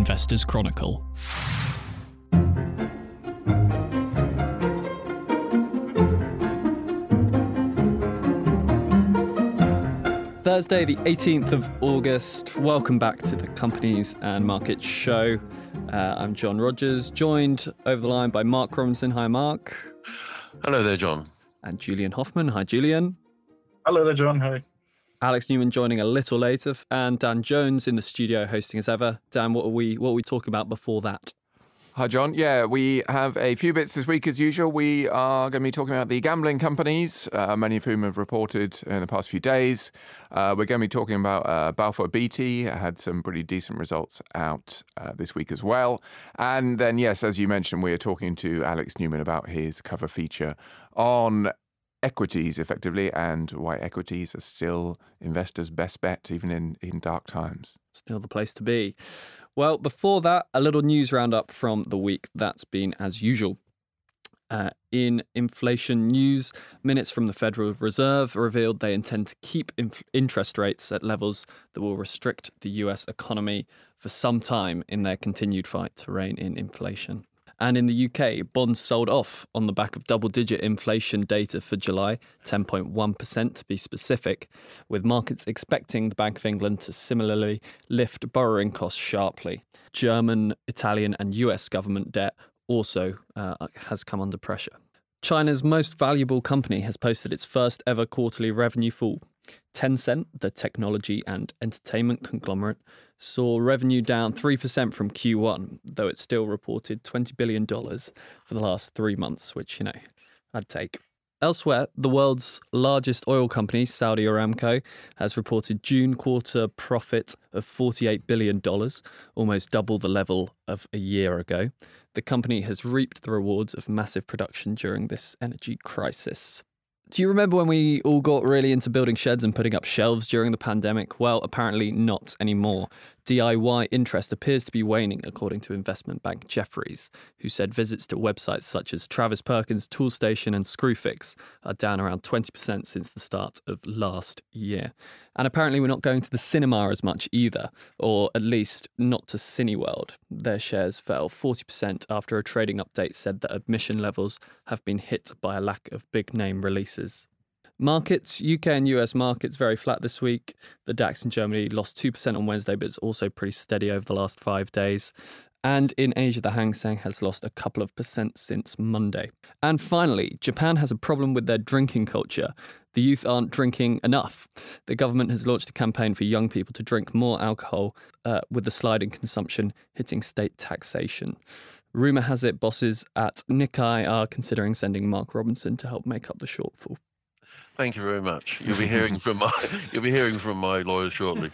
Investors Chronicle. Thursday, the 18th of August. Welcome back to the Companies and Markets Show. I'm John Rogers, joined over the line by Mark Robinson. Hi, Mark. Hello there, John. And Julian Hoffman. Hi, Julian. Hello there, John. Hi. Alex Newman joining a little later, and Dan Jones in the studio hosting as ever. Dan, what are we talking about before that? Hi, John. Yeah, we have a few bits this week as usual. We are going to be talking about the gambling companies, many of whom have reported in the past few days. We're going to be talking about Balfour Beatty, had some pretty decent results out this week as well. And then, yes, as you mentioned, we are talking to Alex Newman about his cover feature on equities, effectively, and why equities are still investors' best bet, even in dark times. Still the place to be. Well, before that, a little news roundup from the week that's been as usual. In inflation news, minutes from the Federal Reserve revealed they intend to keep interest rates at levels that will restrict the US economy for some time in their continued fight to rein in inflation. And in the UK, bonds sold off on the back of double-digit inflation data for July, 10.1% to be specific, with markets expecting the Bank of England to similarly lift borrowing costs sharply. German, Italian and US government debt also has come under pressure. China's most valuable company has posted its first ever quarterly revenue fall. Tencent, the technology and entertainment conglomerate, saw revenue down 3% from Q1, though it still reported $20 billion for the last 3 months, which, I'd take. Elsewhere, the world's largest oil company, Saudi Aramco, has reported June quarter profit of $48 billion, almost double the level of a year ago. The company has reaped the rewards of massive production during this energy crisis. Do you remember when we all got really into building sheds and putting up shelves during the pandemic? Well, apparently not anymore. DIY interest appears to be waning, according to investment bank Jefferies, who said visits to websites such as Travis Perkins, Toolstation and Screwfix are down around 20% since the start of last year. And apparently we're not going to the cinema as much either, or at least not to Cineworld. Their shares fell 40% after a trading update said that admission levels have been hit by a lack of big-name releases. Markets, UK and US markets very flat this week. The DAX in Germany lost 2% on Wednesday, but it's also pretty steady over the last 5 days. And in Asia, the Hang Seng has lost a couple of percent since Monday. And finally, Japan has a problem with their drinking culture. The youth aren't drinking enough. The government has launched a campaign for young people to drink more alcohol, with the slide in consumption hitting state taxation. Rumour has it bosses at Nikkei are considering sending Mark Robinson to help make up the shortfall. Thank you very much. You'll be hearing from my lawyer shortly.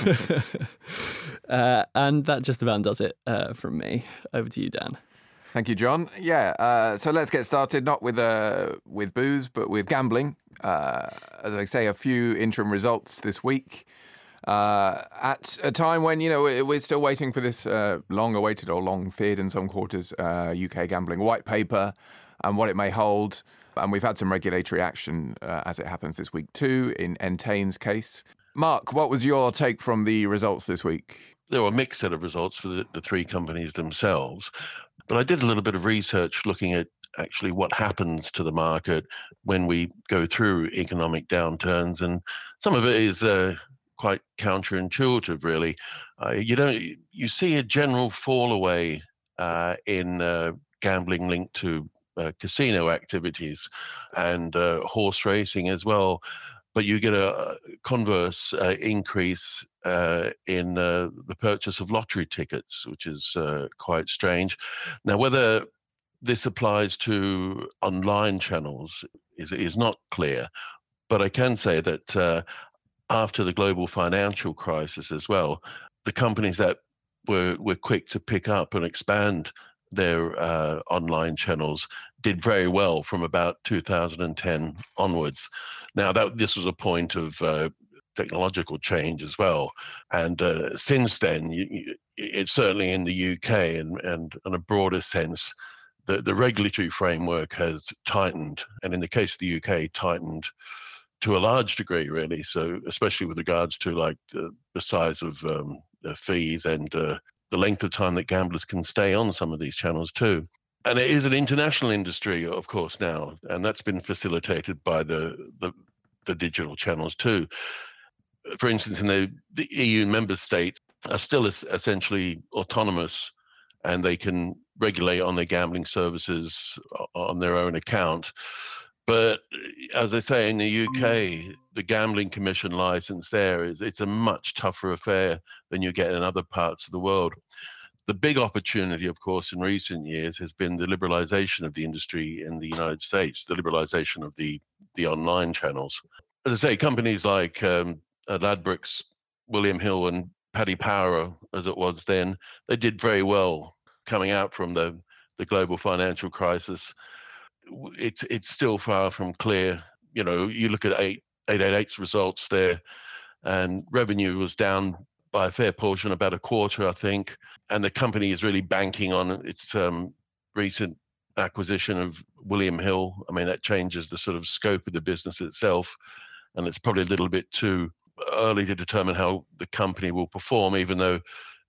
And that just about does it from me. Over to you, Dan. Thank you, John. Yeah, so let's get started, not with booze, but with gambling. As I say, a few interim results this week. At a time when, we're still waiting for this long-awaited or long-feared in some quarters UK gambling white paper and what it may hold. And we've had some regulatory action as it happens this week too, in Entain's case. Mark, what was your take from the results this week? There were a mixed set of results for the three companies themselves. But I did a little bit of research looking at actually what happens to the market when we go through economic downturns. And some of it is quite counterintuitive, really. You see a general fall away in gambling linked to casino activities and horse racing as well. But you get a converse increase in the purchase of lottery tickets, which is quite strange. Now, whether this applies to online channels is not clear, but I can say that after the global financial crisis as well, the companies that were quick to pick up and expand their online channels did very well from about 2010 onwards. Now, this was a point of technological change as well. And since then, it's certainly in the UK and on a broader sense, the regulatory framework has tightened. And in the case of the UK, tightened to a large degree, really. So especially with regards to like the size of fees and the length of time that gamblers can stay on some of these channels too. And it is an international industry, of course, now, and that's been facilitated by the digital channels too. For instance, in the EU member states are still essentially autonomous, and they can regulate on their gambling services on their own account. But as I say, in the UK, the Gambling Commission license it's a much tougher affair than you get in other parts of the world. The big opportunity, of course, in recent years has been the liberalization of the industry in the United States, the liberalization of the online channels. As I say, companies like Ladbrokes, William Hill, and Paddy Power, as it was then, they did very well coming out from the global financial crisis. It's still far from clear. You know, you look at 888's results there, and revenue was down by a fair portion, about a quarter, I think. And the company is really banking on its recent acquisition of William Hill. I mean, that changes the sort of scope of the business itself. And it's probably a little bit too early to determine how the company will perform, even though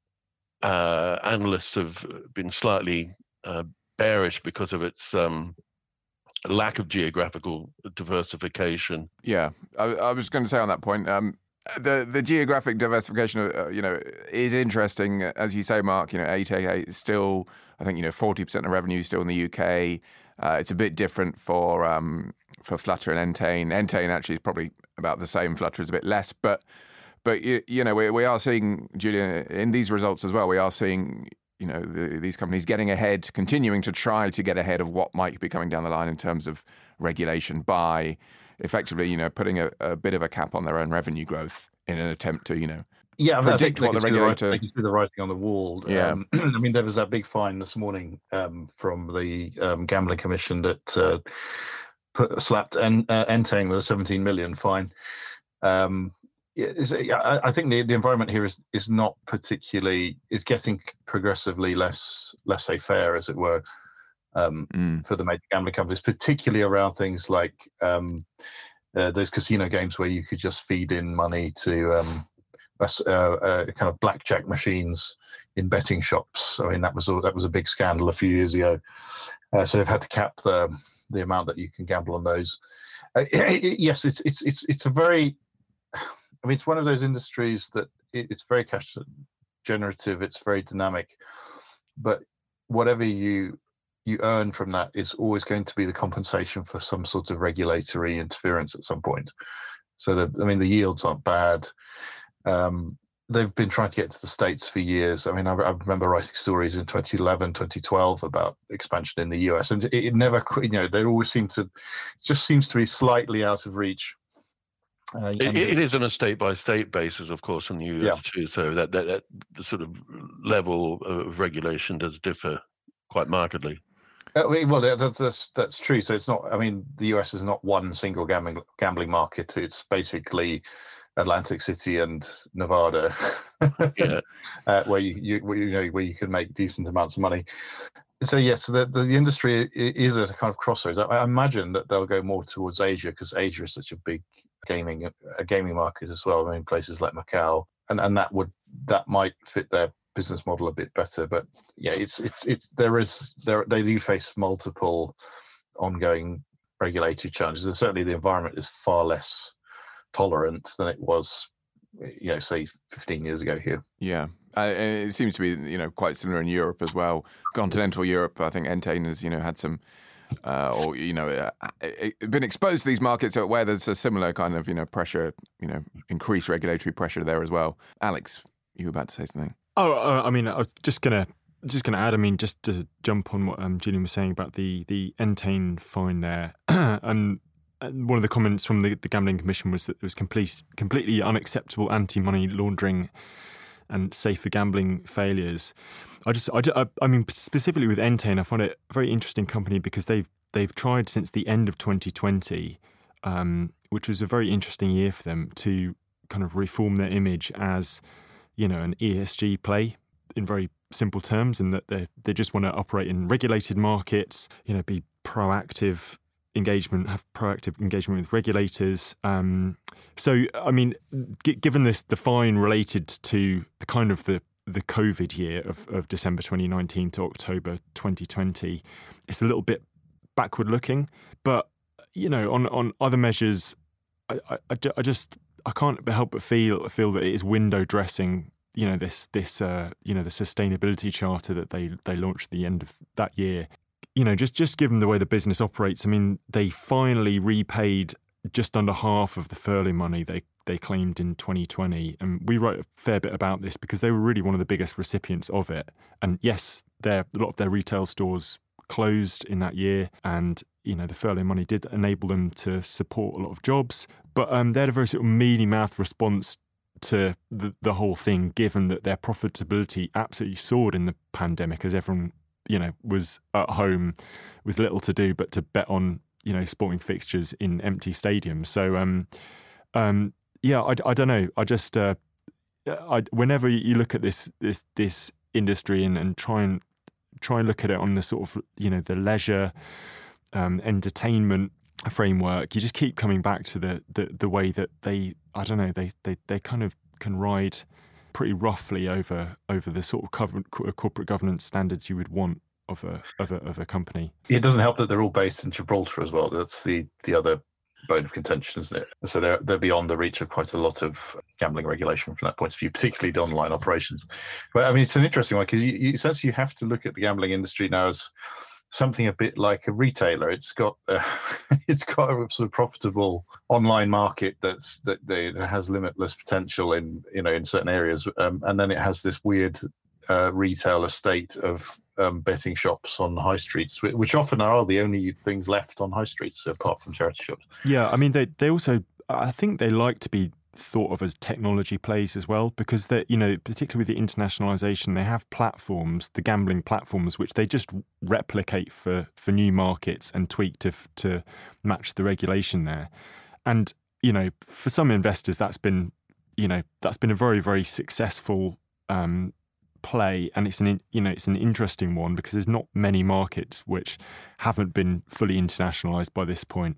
analysts have been slightly bearish because of its lack of geographical diversification. Yeah, I was going to say on that point, the geographic diversification, is interesting. As you say, Mark, 888 is still, I think, 40% of revenue is still in the UK. It's a bit different for Flutter and Entain. Entain actually is probably about the same. Flutter is a bit less, but we are seeing, Julian, in these results as well, we are seeing these companies getting ahead, continuing to try to get ahead of what might be coming down the line in terms of regulation by effectively, putting a bit of a cap on their own revenue growth in an attempt to, predict what the regulator... They can see the writing on the wall. Yeah. I mean, there was that big fine this morning from the Gambling Commission that slapped Entain with a 17 million fine. I think the environment here is not particularly, is getting progressively less laissez-faire, as it were, for the major gambling companies, particularly around things like those casino games where you could just feed in money to kind of blackjack machines in betting shops. I mean, that was a big scandal a few years ago. So they've had to cap the amount that you can gamble on those. Yes, it's a very... I mean, it's one of those industries that it's very cash generative. It's very dynamic, but whatever you earn from that is always going to be the compensation for some sort of regulatory interference at some point. So the yields aren't bad. They've been trying to get to the States for years. I mean, I remember writing stories in 2011, 2012 about expansion in the US, and it never, they always seems to be slightly out of reach. It is on a state-by-state basis, of course, in the US too. So that the sort of level of regulation does differ quite markedly. Well, that's true. So it's not. I mean, the US is not one single gambling market. It's basically Atlantic City and Nevada, where you can make decent amounts of money. So yes, the industry is a kind of crossroads. I imagine that they'll go more towards Asia because Asia is such a big gaming market as well. I mean, places like Macau, and that might fit their business model a bit better. But yeah, they do face multiple ongoing regulatory challenges, and certainly the environment is far less tolerant than it was, say 15 years ago here. Yeah. It seems to be, quite similar in Europe as well. Continental Europe, I think Entain has, had some, been exposed to these markets where there's a similar kind of, pressure, increased regulatory pressure there as well. Alex, you were about to say something. I mean, I was just gonna add. I mean, just to jump on what Julian was saying about the Entain fine there, and one of the comments from the Gambling Commission was that it was completely unacceptable anti-money laundering and safer gambling failures. I mean, specifically with Entain, I find it a very interesting company because they've tried since the end of 2020, which was a very interesting year for them, to kind of reform their image as, an ESG play in very simple terms, and that they just want to operate in regulated markets, be proactive engagement, have proactive engagement with regulators. So, I mean, given the fine related to the kind of the the COVID year of December 2019 to October 2020, it's a little bit backward looking. But, on other measures, I can't help but feel that it is window dressing, this the sustainability charter that they launched at the end of that year. Just given the way the business operates, I mean, they finally repaid just under half of the furlough money they claimed in 2020. And we wrote a fair bit about this because they were really one of the biggest recipients of it. And yes, a lot of their retail stores closed in that year, and the furlough money did enable them to support a lot of jobs. But they had a very sort of mealy-mouthed response to the whole thing, given that their profitability absolutely soared in the pandemic as everyone, was at home with little to do but to bet on, sporting fixtures in empty stadiums. So, I don't know. I just, whenever you look at this industry and try and look at it on the sort of, the leisure, entertainment framework, you just keep coming back to the way that they kind of can ride pretty roughly over the sort of corporate governance standards you would want of a company. It doesn't help that they're all based in Gibraltar as well. That's the other bone of contention, isn't it? So they're beyond the reach of quite a lot of gambling regulation from that point of view, particularly the online operations. But I mean, it's an interesting one because you have to look at the gambling industry now as something a bit like a retailer. It's got a sort of profitable online market that has limitless potential in certain areas, and then it has this weird retail estate of betting shops on high streets, which often are the only things left on high streets apart from charity shops. Yeah, I mean they also, I think they like to be thought of as technology plays as well, because they, particularly with the internationalization, they have platforms, the gambling platforms, which they just replicate for new markets and tweak to match the regulation there. And for some investors, that's been a very, very successful play, and it's an interesting one because there's not many markets which haven't been fully internationalized by this point.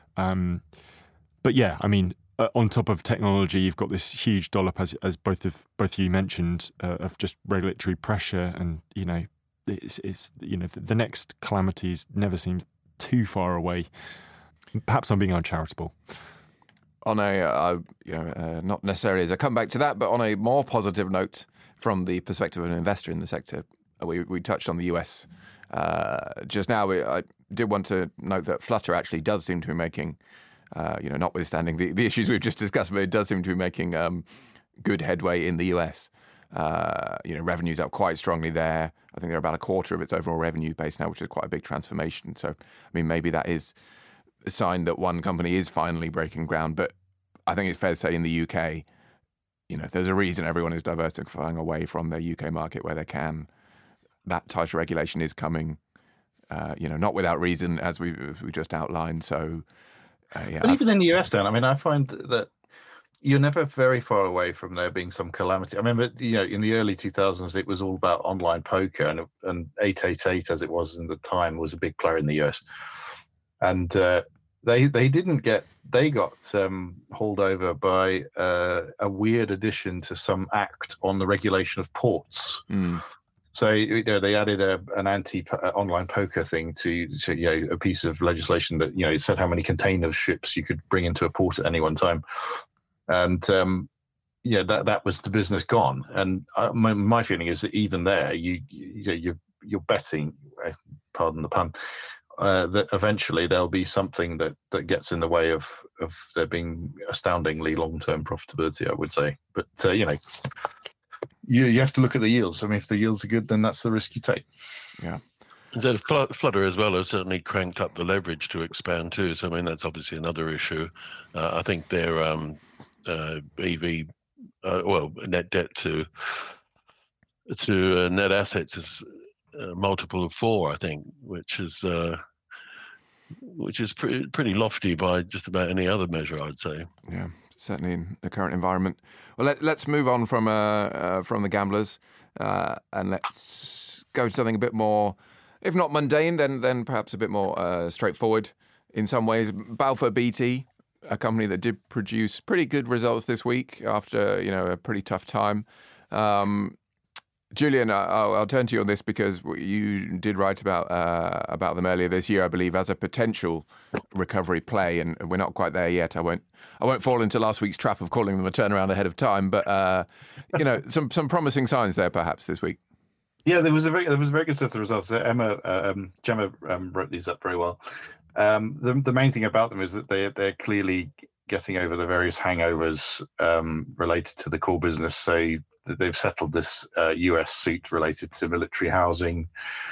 But yeah, I mean, on top of technology, you've got this huge dollop, as both of you mentioned, of just regulatory pressure, and it's the next calamities never seems too far away. Perhaps I'm being uncharitable. On a not necessarily as a comeback to that, but on a more positive note, from the perspective of an investor in the sector, we touched on the US just now. I did want to note that Flutter actually does seem to be making, notwithstanding the issues we've just discussed, but it does seem to be making good headway in the US. Revenue's up quite strongly there. I think they're about a quarter of its overall revenue base now, which is quite a big transformation. So, I mean, maybe that is a sign that one company is finally breaking ground. But I think it's fair to say in the UK, there's a reason everyone is diversifying away from their UK market where they can. That tighter regulation is coming, not without reason, as we just outlined. So, But even in the US, Dan, I mean, I find that you're never very far away from there being some calamity. I remember, in the early 2000s, it was all about online poker, and 888, as it was in the time, was a big player in the US. And they got hauled over by a weird addition to some act on the regulation of ports. Mm. So they added an anti-online poker thing to a piece of legislation that said how many container ships you could bring into a port at any one time, and that was the business gone. And my feeling is that even there, you're betting, pardon the pun, that eventually there'll be something that gets in the way of there being astoundingly long-term profitability, I would say. But you have to look at the yields. I mean, if the yields are good, then that's the risk you take. Yeah. And so Flutter as well has certainly cranked up the leverage to expand too. So I mean, that's obviously another issue. I think their EV, net debt to net assets is a multiple of 4, I think, which is pretty lofty by just about any other measure, I'd say. Yeah. Certainly in the current environment. Well, let's move on from the gamblers and let's go to something a bit more, if not mundane, then perhaps a bit more straightforward in some ways. Balfour Beatty, a company that did produce pretty good results this week after a pretty tough time. Julian, I'll turn to you on this because you did write about them earlier this year, I believe, as a potential recovery play, and we're not quite there yet. I won't fall into last week's trap of calling them a turnaround ahead of time, but some promising signs there perhaps this week. Yeah, there was a very good set of results. Gemma wrote these up very well. The main thing about them is that they're clearly getting over the various hangovers related to the core business. So they've settled this US suit related to military housing.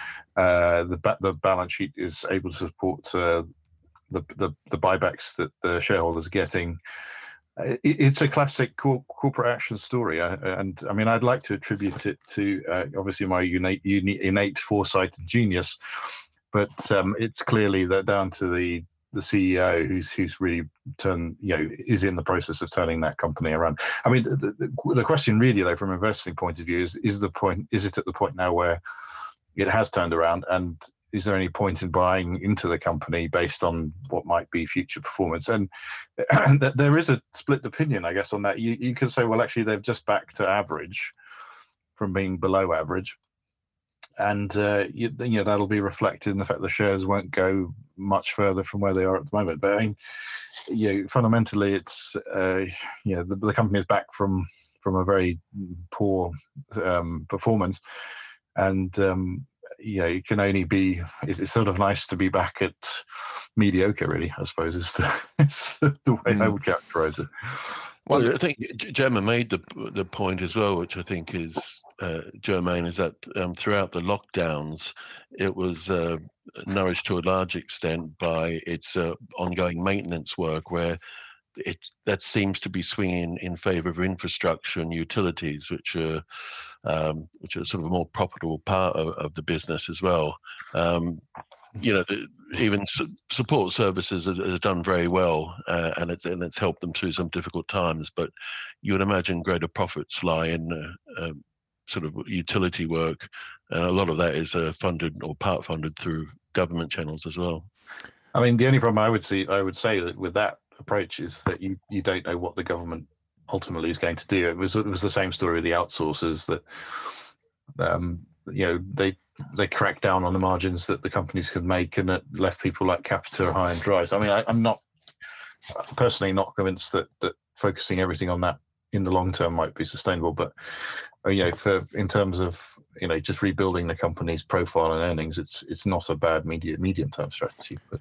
The balance sheet is able to support the buybacks that the shareholders are getting. It's a classic corporate action story, and I mean, I'd like to attribute it to obviously my innate foresight and genius, but it's clearly that down to the CEO who's really is in the process of turning that company around. I mean, the question really, though, from an investing point of view, is it at the point now where it has turned around, and is there any point in buying into the company based on what might be future performance? And there is a split opinion, I guess, on that. You can say, well, actually, they've just back to average from being below average. And that'll be reflected in the fact the shares won't go much further from where they are at the moment. But I mean, fundamentally, it's the company is back from a very poor performance, and it can only be. It's sort of nice to be back at mediocre, really. I suppose is the way I would characterize it. Well, I think Gemma made the point as well, which I think is germane, is that throughout the lockdowns, it was nourished to a large extent by its ongoing maintenance work, where that seems to be swinging in favour of infrastructure and utilities, which are sort of a more profitable part of the business as well. Even support services have done very well, and it's helped them through some difficult times. But you would imagine greater profits lie in sort of utility work, and a lot of that is funded or part funded through government channels as well. I mean, the only problem I would say that with that approach is that you don't know what the government ultimately is going to do. It was the same story with the outsourcers that they cracked down on the margins that the companies could make, and it left people like Capita high and dry. So I mean, I'm not personally not convinced that focusing everything on that in the long term might be sustainable. But in terms of just rebuilding the company's profile and earnings, it's not a bad medium term strategy. But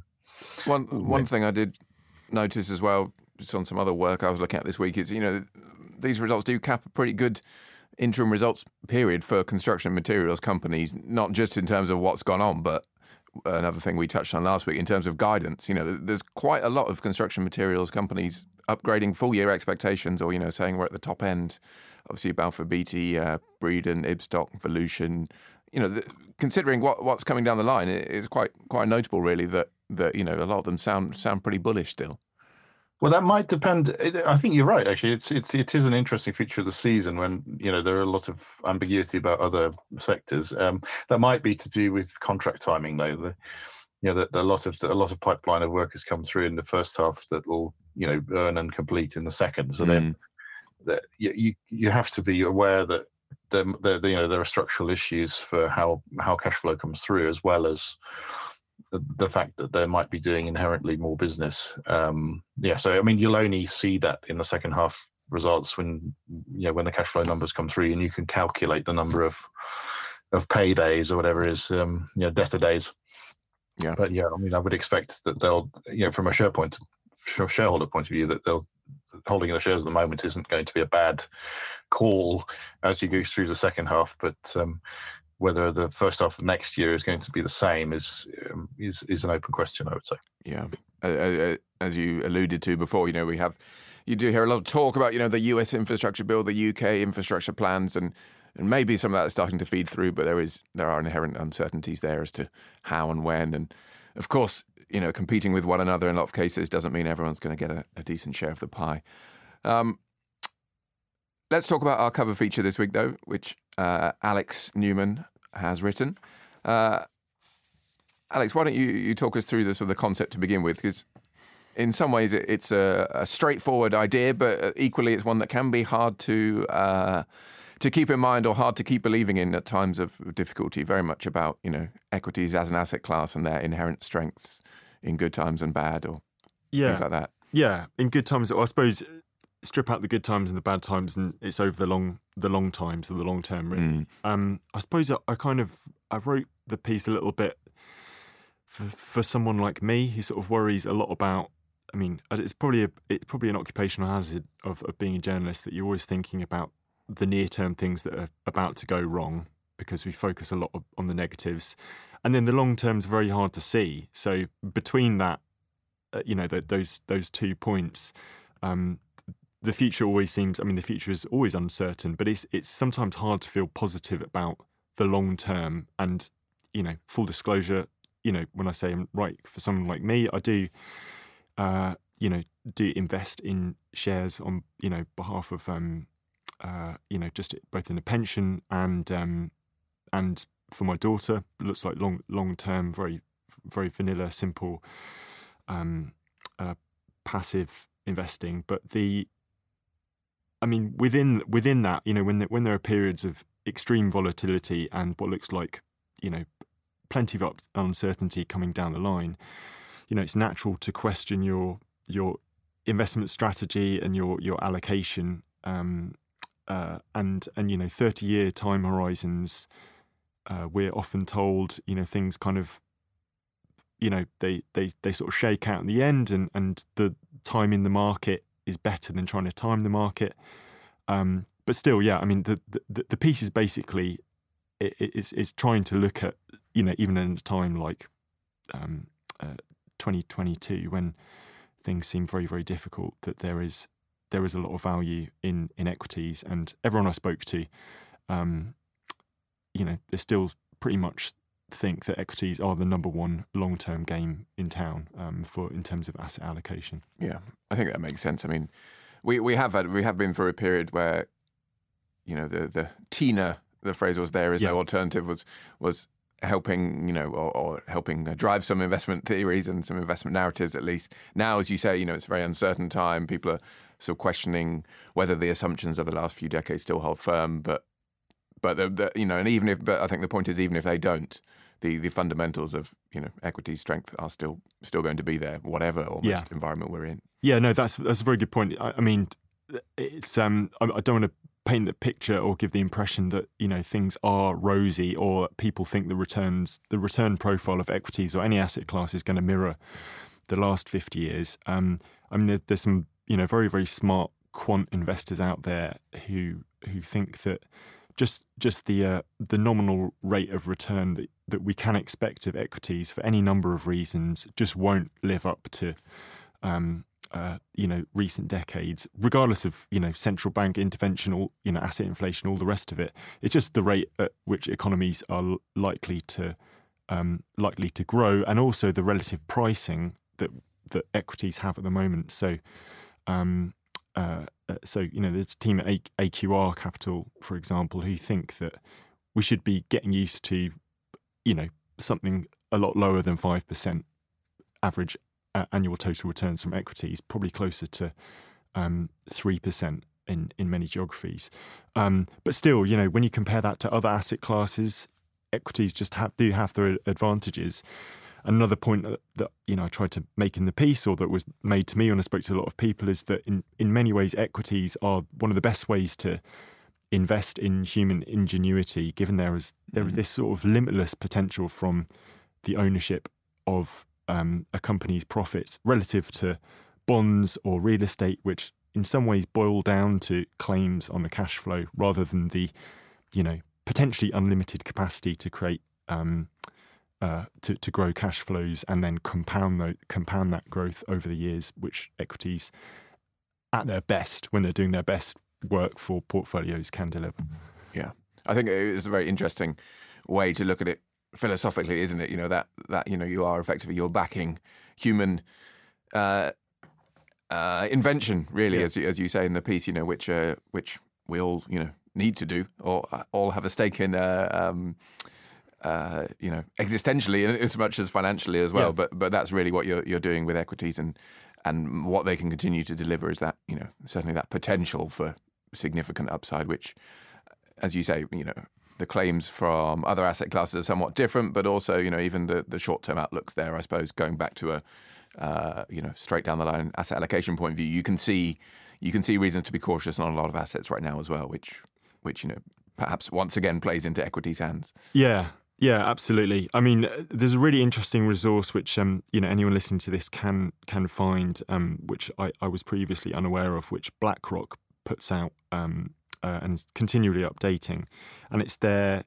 one thing I did notice as well, just on some other work I was looking at this week, is these results do cap a pretty good interim results period for construction materials companies, not just in terms of what's gone on, but another thing we touched on last week in terms of guidance. There's quite a lot of construction materials companies upgrading full year expectations, or saying we're at the top end. Obviously, Balfour Beatty, Breedon, Ibstock, Volution. Considering what's coming down the line, it's quite notable, really, that a lot of them sound pretty bullish still. Well, that might depend. I think you're right. Actually, it is an interesting feature of the season when there are a lot of ambiguity about other sectors. That might be to do with contract timing, though. That a lot of pipeline of work has come through in the first half that will earn and complete in the second. So then you have to be aware that there are structural issues for how cash flow comes through, as well as the fact that they might be doing inherently more business. So I mean, you'll only see that in the second half results when the cash flow numbers come through, and you can calculate the number of paydays or whatever it is, debtor days. Yeah. But I mean, I would expect that they'll, from a shareholder point of view, that they'll holding the shares at the moment isn't going to be a bad call as you go through the second half. But whether the first half of next year is going to be the same is an open question, I would say. Yeah, as you alluded to before, you do hear a lot of talk about the US infrastructure bill, the UK infrastructure plans, and maybe some of that is starting to feed through, but there are inherent uncertainties there as to how and when, and of course, competing with one another in a lot of cases doesn't mean everyone's going to get a decent share of the pie. Let's talk about our cover feature this week, though, which Alex Newman has written. Alex, why don't you talk us through the concept to begin with? Because in some ways it's a straightforward idea, but equally it's one that can be hard to to keep in mind or hard to keep believing in at times of difficulty. Very much about equities as an asset class and their inherent strengths in good times and bad, or things like that. Yeah, in good times, I suppose. Strip out the good times and the bad times, and it's over the long times or the long term. Really, I suppose I wrote the piece a little bit for someone like me who sort of worries a lot about. I mean, it's probably an occupational hazard of being a journalist that you're always thinking about the near term things that are about to go wrong because we focus a lot on the negatives, and then the long term's very hard to see. So between that, those 2 points. The future always seems. I mean, the future is always uncertain, but it's sometimes hard to feel positive about the long term. And full disclosure, when I say I'm right for someone like me, I do, do invest in shares on behalf of just both in a pension and for my daughter. It looks like long term, very very vanilla, simple, passive investing, but within that, when there are periods of extreme volatility and what looks like, plenty of uncertainty coming down the line, it's natural to question your investment strategy and your allocation, and 30-year time horizons. We're often told, things kind of, they sort of shake out in the end, and the time in the market is better than trying to time the market, but still, yeah. I mean, the piece is basically is trying to look at even in a time like 2022 when things seem very very difficult, that there is a lot of value in equities, and everyone I spoke to, they still pretty much think that equities are the number one long-term game in town in terms of asset allocation. Yeah, I think that makes sense. I mean, we have been through a period where the TINA, the phrase was there is no alternative, was helping or helping drive some investment theories and some investment narratives at least. Now, as you say, it's a very uncertain time. People are sort of questioning whether the assumptions of the last few decades still hold firm, but and even if, but I think the point is, even if they don't, the fundamentals of equity strength are still going to be there, whatever almost environment we're in. Yeah, no, that's a very good point. I mean, it's I don't want to paint the picture or give the impression that things are rosy, or people think the return profile of equities or any asset class is going to mirror the last 50 years. I mean, there's some very very smart quant investors out there who think that just the nominal rate of return that we can expect of equities for any number of reasons just won't live up to recent decades, regardless of central bank intervention or asset inflation, all the rest of it. It's just the rate at which economies are likely to grow, and also the relative pricing that equities have at the moment. So. There's a team at AQR Capital, for example, who think that we should be getting used to, something a lot lower than 5% average annual total returns from equities, probably closer to 3% in many geographies. But still, when you compare that to other asset classes, equities just do have their advantages. Another point that I tried to make in the piece, or that was made to me when I spoke to a lot of people, is that in many ways equities are one of the best ways to invest in human ingenuity, given there is this sort of limitless potential from the ownership of a company's profits relative to bonds or real estate, which in some ways boil down to claims on the cash flow rather than the potentially unlimited capacity to create to grow cash flows and then compound that growth over the years, which equities at their best, when they're doing their best work for portfolios, can deliver. Yeah, I think it's a very interesting way to look at it philosophically, isn't it? That you are effectively, you're backing human invention, really, as you say in the piece, which we all need to do, or all have a stake in. Existentially as much as financially as well, but that's really what you're doing with equities, and what they can continue to deliver is that certainly that potential for significant upside, which as you say, the claims from other asset classes are somewhat different, but also, even the short-term outlooks there, I suppose, going back to a, straight down the line asset allocation point of view, you can see reasons to be cautious on a lot of assets right now as well, which perhaps once again plays into equities' hands. Yeah, absolutely. I mean, there's a really interesting resource which anyone listening to this can find, which I was previously unaware of, which BlackRock puts out and is continually updating, and it's their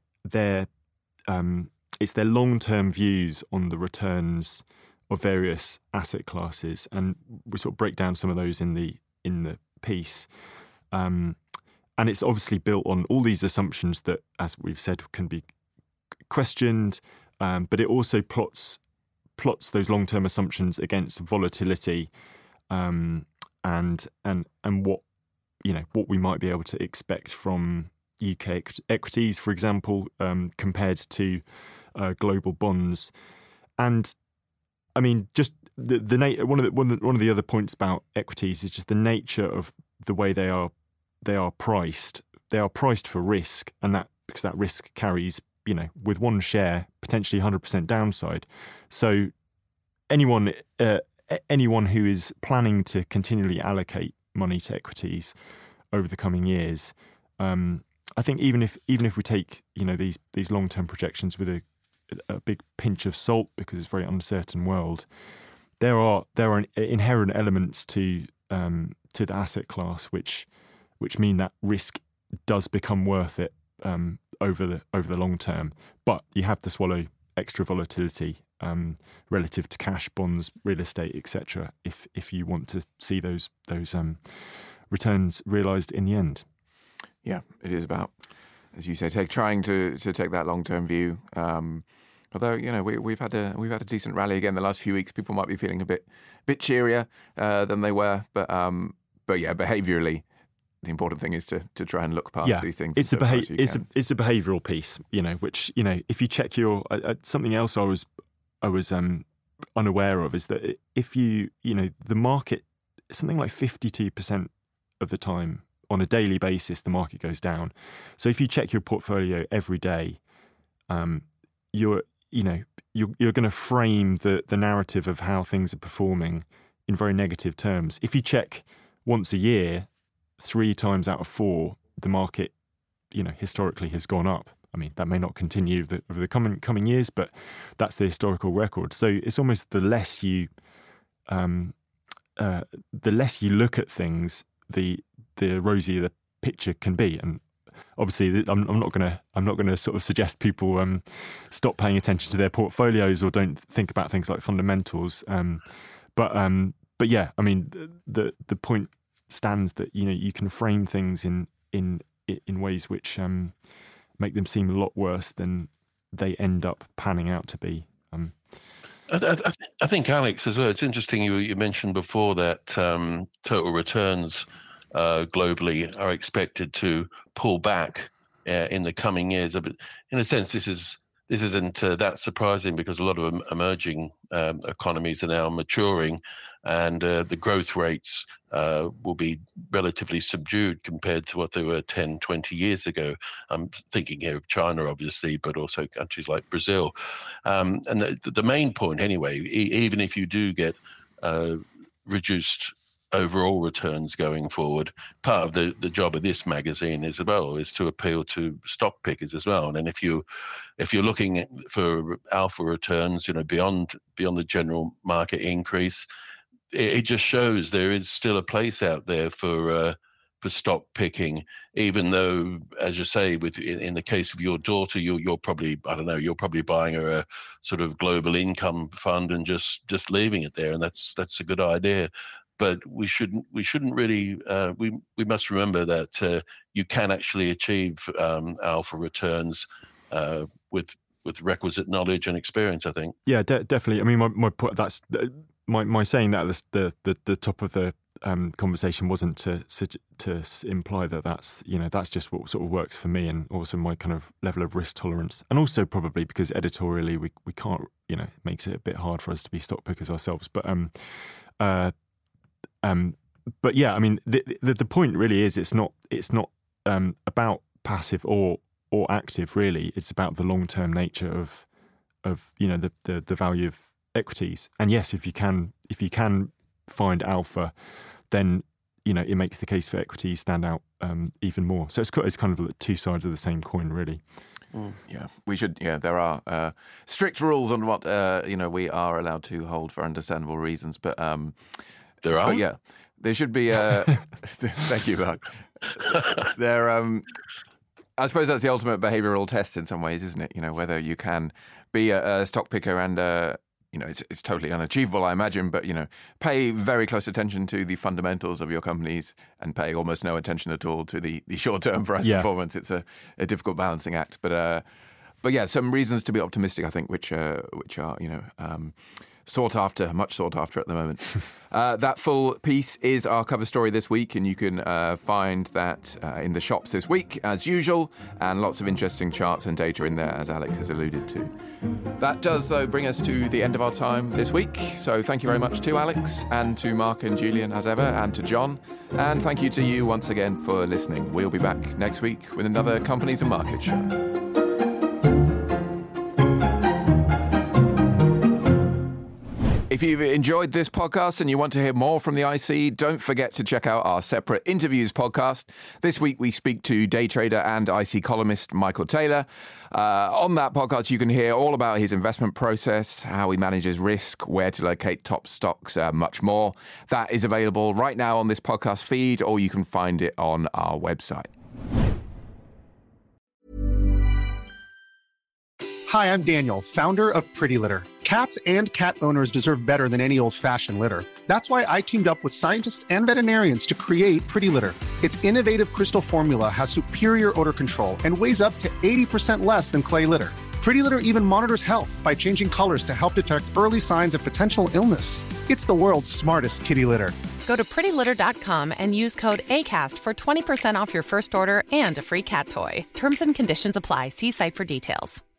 long-term views on the returns of various asset classes, and we sort of break down some of those in the piece. And it's obviously built on all these assumptions that, as we've said, can be questioned, but it also plots those long-term assumptions against volatility, and what we might be able to expect from UK equities, for example, compared to global bonds. And I mean, just one of the other points about equities is just the nature of the way they are priced. They are priced for risk, and because that risk carries, with one share, potentially 100% downside. So anyone who is planning to continually allocate money to equities over the coming years, I think even if we take these long-term projections with a big pinch of salt, because it's a very uncertain world, there are inherent elements to the asset class which mean that risk does become worth it over the long term. But you have to swallow extra volatility relative to cash, bonds, real estate, etc. If you want to see those returns realised in the end. Yeah, it is about, as you say, trying to take that long-term view. Although we've had a decent rally again the last few weeks. People might be feeling a bit cheerier than they were, but yeah, behaviourally, the important thing is to try and look past these things. It's a behavioural piece, which if you check your something else I was unaware of is that if the market, something like 52% of the time on a daily basis, the market goes down. So if you check your portfolio every day, you're going to frame the narrative of how things are performing in very negative terms. If you check once a year, 3 times out of 4, the market, historically has gone up. I mean, that may not continue over the coming years, but that's the historical record. So it's almost the less you look at things, the rosier the picture can be. And obviously, I'm not going to sort of suggest people stop paying attention to their portfolios or don't think about things like fundamentals. But yeah, I mean, the point stands that you can frame things in ways which make them seem a lot worse than they end up panning out to be. I think, Alex, as well, it's interesting you mentioned before that total returns globally are expected to pull back in the coming years. But in a sense, this isn't that surprising, because a lot of emerging economies are now maturing, and the growth rates will be relatively subdued compared to what they were 10, 20 years ago. I'm thinking here of China, obviously, but also countries like Brazil. And the main point, anyway, even if you do get reduced overall returns going forward, part of the job of this magazine is to appeal to stock pickers as well. And if you're looking for alpha returns, beyond the general market increase, it just shows there is still a place out there for stock picking, even though, as you say, in the case of your daughter, you're probably, I don't know, you're probably buying her a sort of global income fund and just leaving it there, and that's a good idea. But we shouldn't really. We must remember that you can actually achieve alpha returns with requisite knowledge and experience, I think. Yeah, definitely. I mean, my point, that's my saying that the top of the conversation wasn't to imply that that's just what sort of works for me, and also my kind of level of risk tolerance, and also probably because editorially we can't, it makes it a bit hard for us to be stock pickers ourselves. But yeah, I mean, the point really is it's not about passive or active. Really, it's about the long-term nature of the value of equities. And yes, if you can find alpha, then it makes the case for equities stand out even more. So it's kind of two sides of the same coin, really. Yeah, we should. Yeah, there are strict rules on what we are allowed to hold for understandable reasons. But there are. But yeah, there should be. Thank you, Mark. There. I suppose that's the ultimate behavioural test in some ways, isn't it? Whether you can be a stock picker and. It's totally unachievable, I imagine, but, pay very close attention to the fundamentals of your companies and pay almost no attention at all to the short-term price performance. It's a difficult balancing act. But yeah, some reasons to be optimistic, I think, which are, much sought after at the moment. That full piece is our cover story this week, and you can find that in the shops this week, as usual, and lots of interesting charts and data in there, as Alex has alluded to. That does, though, bring us to the end of our time this week. So thank you very much to Alex, and to Mark and Julian, as ever, and to John. And thank you to you once again for listening. We'll be back next week with another Companies and Markets show. If you've enjoyed this podcast and you want to hear more from the IC, don't forget to check out our separate interviews podcast. This week we speak to day trader and IC columnist Michael Taylor. On that podcast, you can hear all about his investment process, how he manages risk, where to locate top stocks, much more. That is available right now on this podcast feed, or you can find it on our website. Hi, I'm Daniel, founder of Pretty Litter. Cats and cat owners deserve better than any old-fashioned litter. That's why I teamed up with scientists and veterinarians to create Pretty Litter. Its innovative crystal formula has superior odor control and weighs up to 80% less than clay litter. Pretty Litter even monitors health by changing colors to help detect early signs of potential illness. It's the world's smartest kitty litter. Go to prettylitter.com and use code ACAST for 20% off your first order and a free cat toy. Terms and conditions apply. See site for details.